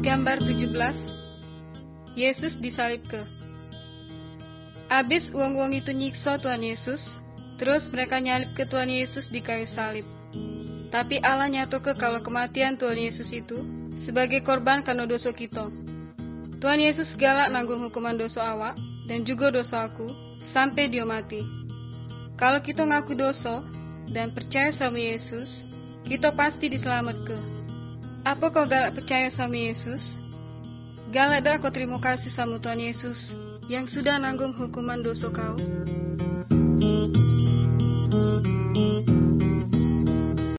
Gambar 17. Yesus disalib ke. Abis uang-uang itu nyiksa Tuhan Yesus, terus mereka nyalip ke Tuhan Yesus di kayu salib. Tapi Allah nyatoke kalau kematian Tuhan Yesus itu sebagai korban karena dosa kita. Tuhan Yesus galak nanggung hukuman dosa awak dan juga dosa aku sampai dia mati. Kalau kita ngaku dosa dan percaya sama Yesus, kita pasti diselamatkan. Apa kau galak percaya sama Yesus? Galak dah kau terima kasih sama Tuhan Yesus yang sudah nanggung hukuman dosa kau.